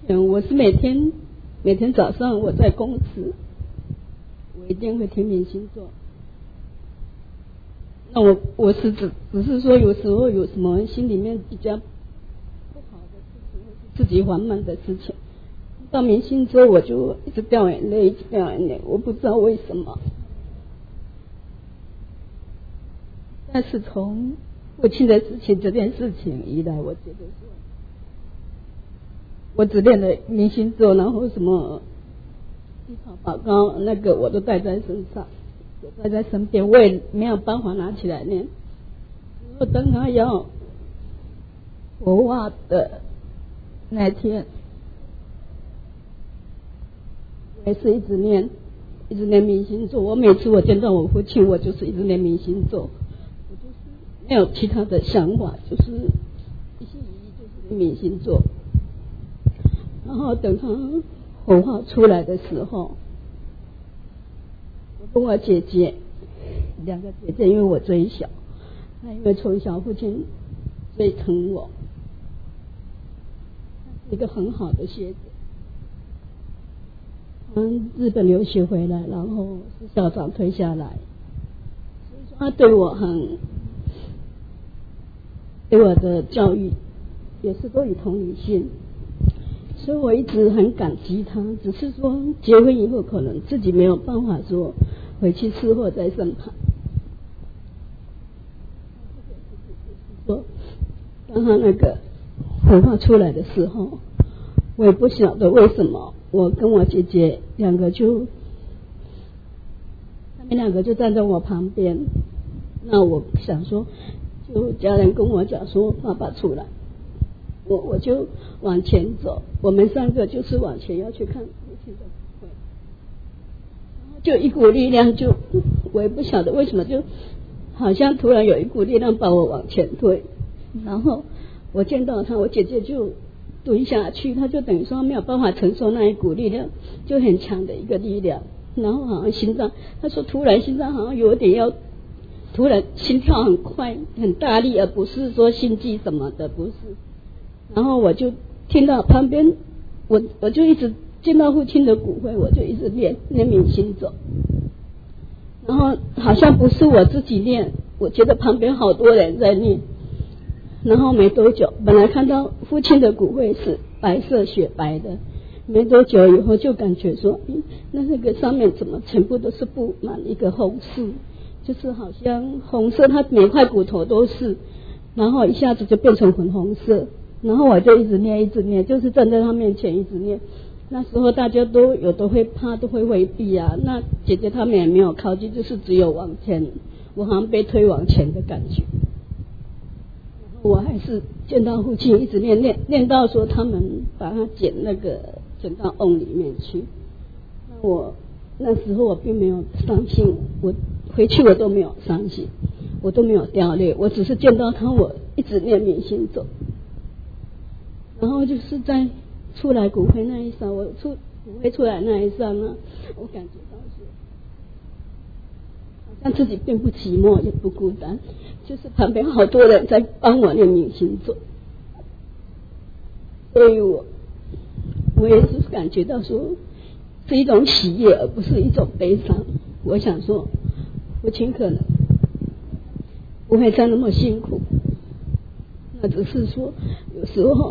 前我是每天早上我在公司，我一定会听明星座。那我是只是说有时候有什么心里面比较不好的事情，自己烦闷的事情，到明星座我就一直掉眼泪，一直掉眼泪，我不知道为什么。但是从父亲的事情这件事情以来，我觉得说，我只练了明星座，然后什么低草宝膏那个我都带在身上，我带在身边，我也没有办法拿起来练。如果等他要火化的那天，我也是一直念明星座。我每次我见到我父亲，我就是一直念明星座，我就是没有其他的想法，就是一心一意就是明星座。然后等他火化出来的时候，我跟我姐姐两个姐姐，因为我最小，那因为从小父亲最疼我，他是一个很好的学者，从日本留学回来，然后是校长退下来，所以说他对我的教育也是都以同理心，所以我一直很感激他。只是说结婚以后可能自己没有办法说回去伺候在身旁。说当他那个火化出来的时候，我也不晓得为什么，我跟我姐姐他们两个就站在我旁边。那我想说，就家人跟我讲说爸爸出来，我就往前走，我们三个就是往前要去看父亲的骨灰，然后就一股力量，就我也不晓得为什么，就好像突然有一股力量把我往前推，然后我见到他，我姐姐就蹲下去，他就等于说没有办法承受那一股力量，就很强的一个力量，然后好像心脏，他说突然心脏好像有点要，突然心跳很快很大力，而不是说心悸什么的，不是。然后我就听到旁边，我就一直见到父亲的骨灰，我就一直念明星座，然后好像不是我自己念，我觉得旁边好多人在念。然后没多久，本来看到父亲的骨灰是白色雪白的，没多久以后就感觉说，那个上面怎么全部都是布满一个红色，就是好像红色，它每块骨头都是，然后一下子就变成粉红色。然后我就一直念，就是站在他面前一直念。那时候大家都有的会怕，都会回避啊。那姐姐他们也没有靠近，就是只有往前，我好像被推往前的感觉。我还是见到父亲一直念到说他们把他捡到瓮里面去。那我那时候我并没有伤心，我回去我都没有伤心，我都没有掉泪，我只是见到他，我一直念明星座。然后就是在出来骨灰那一刹，骨灰出来那一刹那，我感觉到说，好像自己并不寂寞，也不孤单，就是旁边好多人在帮我念明星座，所以我也是感觉到说，是一种喜悦，而不是一种悲伤。我想说，父亲可能不会再那么辛苦，那只是说有时候。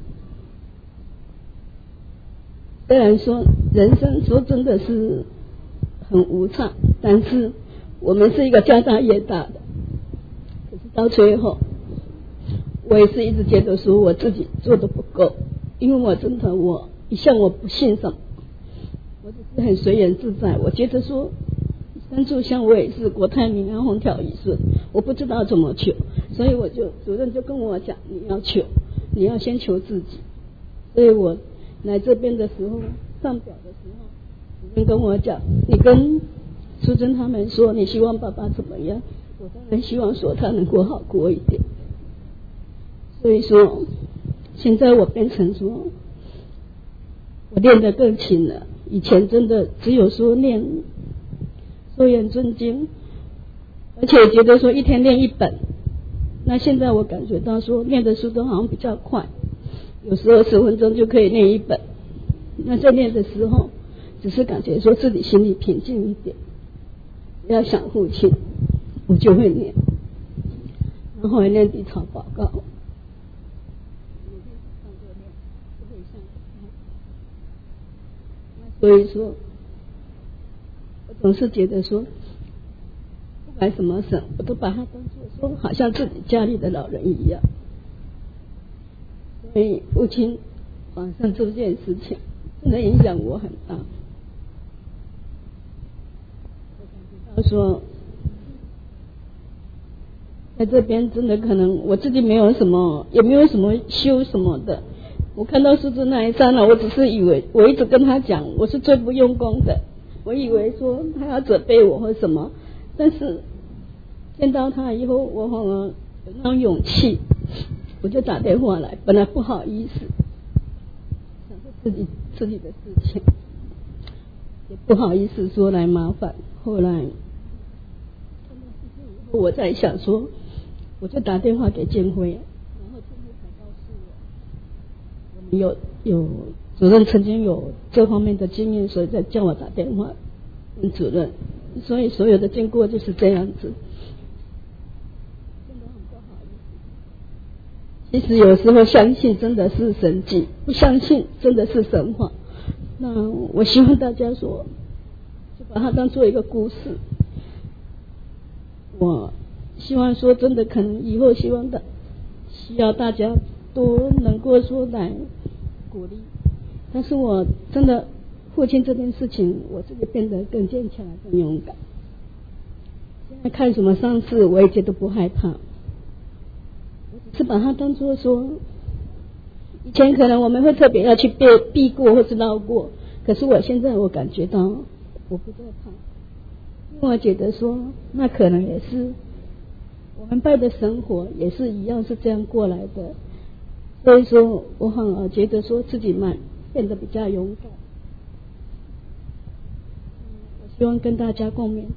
虽然说人生说真的是很无常，但是我们是一个家大业大的，可是到最后我也是一直觉得说我自己做的不够，因为我真的一向我不信什么，我只是很随缘自在。我觉得说三炷香我也是国泰民安风调雨顺，我不知道怎么求，所以主任就跟我讲，你要先求自己。所以我来这边的时候，上表的时候，主任跟我讲，你跟淑珍他们说你希望爸爸怎么样，我当然希望说他能够好过一点。所以说现在我变成说我练得更勤了，以前真的只有说念说言尊经，而且觉得说一天练一本，那现在我感觉到说念的书都好像比较快， 有时候10分钟就可以念一本。那在念的时候，只是感觉说自己心里平静一点，不要想父亲，我就会念。然后还念地草报告，所以说，我总是觉得说，不管什么神，我都把它当作说，好像自己家里的老人一样。所以父亲晚上这件事情，真的影响我很大。我感觉到说，在这边真的可能我自己没有什么，也没有什么修什么的。我看到数字那一刹那，我只是以为，我一直跟他讲，我是最不用功的。我以为说他要责备我或什么，但是见到他以后，我反而有那种勇气，我就打电话来。本来不好意思，想说自己的事情，也不好意思说来麻烦。后来我在想说，我就打电话给建辉，然后建辉才告诉我，我们有主任曾经有这方面的经验，所以才叫我打电话问主任。所以所有的经过就是这样子，真的很不好意思。其实有时候相信真的是神迹，不相信真的是神话。那我希望大家说，就把它当做一个故事。我希望说真的，可能以后需要大家都能够说来鼓励。但是我真的父亲这件事情，我自己变得更坚强更勇敢。现在看什么丧事我也觉得不害怕，我只是把它当作说，以前可能我们会特别要去避过或是绕过，可是我现在我感觉到我不再怕，因为我觉得说那可能也是我们拜的生活也是一样是这样过来的。所以说我反而觉得说自己变得比较勇敢。我希望跟大家共勉之，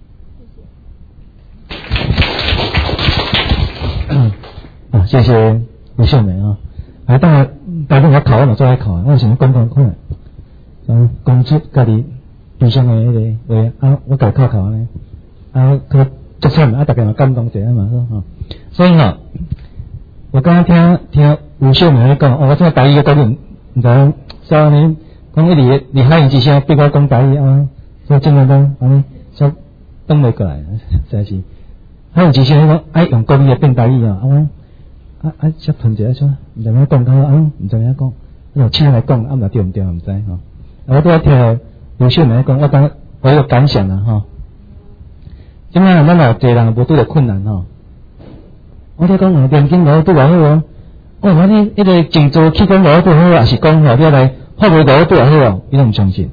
谢谢。谢谢吴秀梅啊！啊，当然大家考我嘛做来考，我想讲看，公主家己悲伤的迄个话啊，我家考呢，啊，佢足惨啊，大家嘛感动一下嘛，吼。所以吼，我刚刚听吴秀梅咧讲，我这台语讲你唔知，所以呢，讲一直你喊伊一声，逼我讲台语啊，所以真的讲安尼，说等袂过来，真是。喊伊一声讲爱用国语变台语啊，我则吞一下说，唔知影讲他啊，唔知影讲，我请来讲，唔知对唔对，唔知吼。我都要听吴秀梅讲，我有感想啦吼。即摆咱有侪人无拄着困难吼，我咧讲念经无拄偌好哦。我讲你迄个静坐气功无拄好，也是讲吼，你来发挥无拄好哦，伊都毋相信，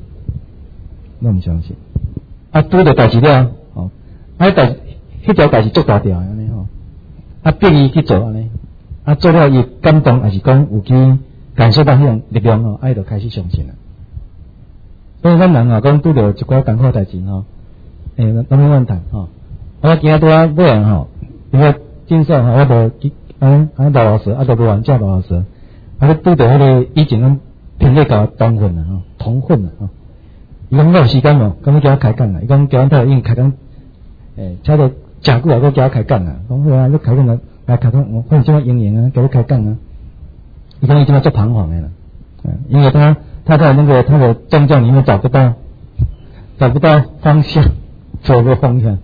啊，拄着代志了，吼，迄条代志做大条安尼吼，啊，逼伊去做安尼，啊，做了伊感动，也是讲有去感受到迄种力量吼，伊就开始相信啦。所以咱人啊，讲拄着一寡艰苦代志吼，拢冇问题吼。我今仔拄仔尾啊吼，因为正少吼，我无老师，都无玩遮老师，你拄着迄个以前咱天咧教同混啊吼，同混啊吼。伊讲我有时间无，咁叫我开讲啊。伊讲叫阮太已经开讲，差不多诚久啊，佮叫我开讲啊。讲好啊，你开讲来开讲，我看怎么应用啊，叫我开讲啊。伊讲伊怎么做彷徨的啦，因为他在那个他的宗教里面找不到方向，走个方向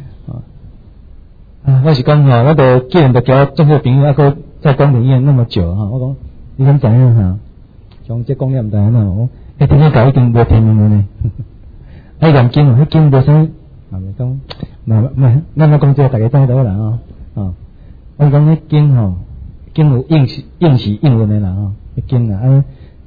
啊！我是讲吼，我都既然都交做伙朋友，还佫在光明医院那么久哈，我讲你敢知影哈？像这讲了唔知影喏，我天天教已经无听明呢。念经哦，迄经无啥，咪讲，咱讲这大家知道啦哦，我讲迄经吼，经有应时应运的啦吼，迄经啊，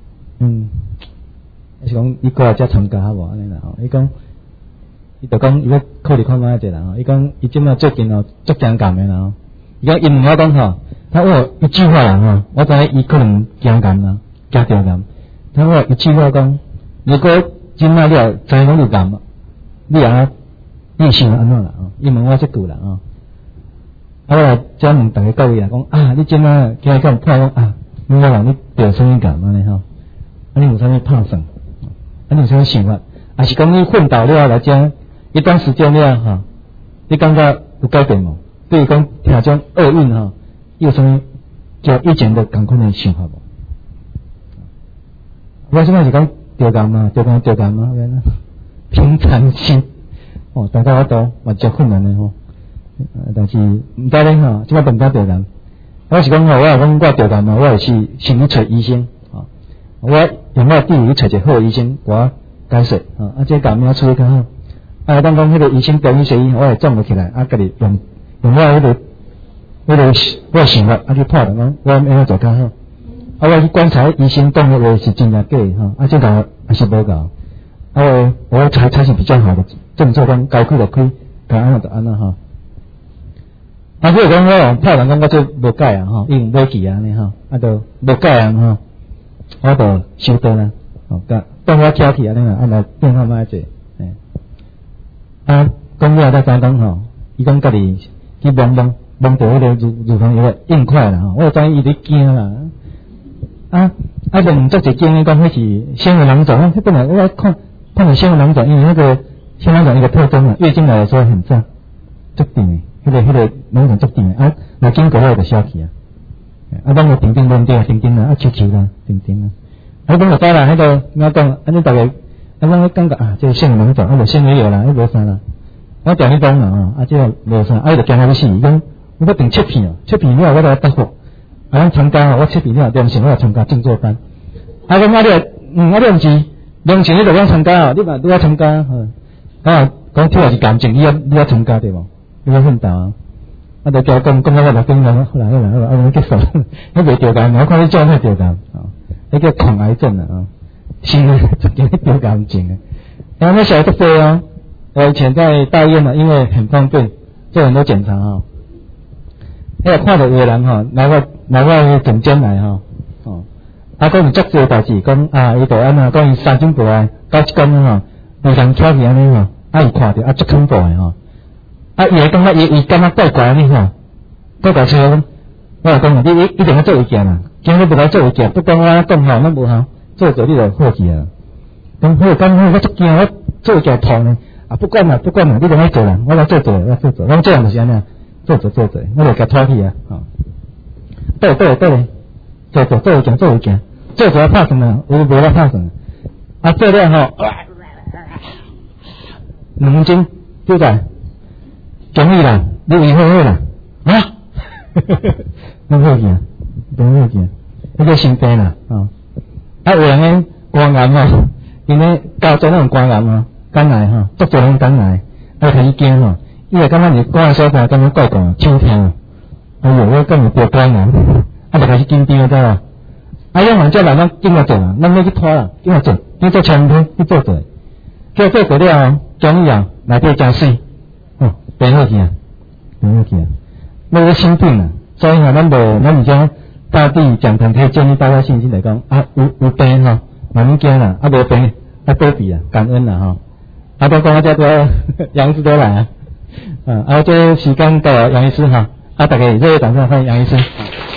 是讲伊过来遮参加好无安尼啦吼，伊讲，伊就讲伊要考虑看卖者啦吼，伊讲伊即摆最近哦足惊感的啦吼，伊讲伊问我讲吼，他问一句话啦吼，我知伊可能惊感啦，惊着感，他问一句话讲，如果即摆了知影有感，你想安怎啦吼？伊问我即句啦吼，我来遮问大家各位啦，讲啊，你即摆今日讲破讲啊， 你讲人你着什么感安尼吼？你有啥物拍算？你有啥物想法？还是讲你奋斗了来讲一段时间了吼，你感觉有改变无？对于讲听种厄运吼，有啥物就以前的共款的想法无？我现在是讲着感嘛，着感嘛，免啦，平常心哦，大家我都嘛较困难的吼，但是唔知咧吼，即摆本家着感，我是讲吼，我讲我着感嘛，我也是先去找医生哦，我用我弟去找一个好医生，我解释哦，这感冒处理较好，当讲迄个医生中医西医，我会综合起来，家己用我迄个我想法去判断讲我安怎做较好。我去观察医生讲的话是真假假哈，这个还是无够。我采取比较好的政策，讲该开就开，该安怎就安怎哈。如果讲我拍人讲我这无改啊哈，已经买去啊尼哈，就无改啊哈，我就收倒啦。当我挑剔安尼啦，来变化买者。讲了再讲吼，伊讲家己去摸到迄个乳房有个硬块啦，我知伊伫惊啦。就唔做一件讲迄是纤维囊肿，迄本来我看到纤维囊肿，因为那个纤维囊肿一个特征啊，月经来的时候很胀，足定的，迄个囊肿足定的，来经过后就消去啊。当个顶顶乱掉，顶顶啦，球啦，顶顶啦。讲就知啦，迄个我讲，尼大家，我感觉这个纤维囊肿，就纤维瘤啦，无啥啦。我调你讲啦，这个无啥，就惊他要死，讲我定切片哦，切片了我来答复。咱参加我切片了，良心我来参加静坐班。讲我毋是良心，你就讲参加你嘛都要参加讲跳是感情，你要参加对无？你要奋斗就叫讲到我来跟人，后来结束，迄袂着感，我看你做咩着感迄叫恐癌症啊心里就叫着感情然后那小孩子多我以前在大医院因为很方便做很多检查那看到有的人来我诊间来讲有足多代志，讲伊就安讲伊3斤半到1公无人挑去安尼伊看着足恐怖的伊会感觉伊感觉怪怪安尼怪怪出来我讲你一定要做一件啦，今日不来做一件，不讲我讲咱无效，做你就好去啊。讲好我足惊，我做一件痛呢不管啦，你就爱做啦，我来做，我做人就是安尼做，我就甲拖去对，做一件，做要拍算啦，无来拍算。做了2分钟就在，终于啦，你以后啦拢好去迄个心病啦有人咧肝癌因为高中那种肝癌肝癌足多人肝癌开始惊伊会感觉你肝所在感觉怪怪手痛我感觉得肝癌就开始紧张知无要患者来咱紧来做啦，咱要去拖啦，紧来做，你做前天去做叫做过了终于内底真水变好去那个心病所以咱毋讲到底讲堂可以建议大家信心来讲有病慢慢惊啦无病多比感恩啦都讲这个杨医师都来这时间到杨医师大家热烈掌声欢迎杨医师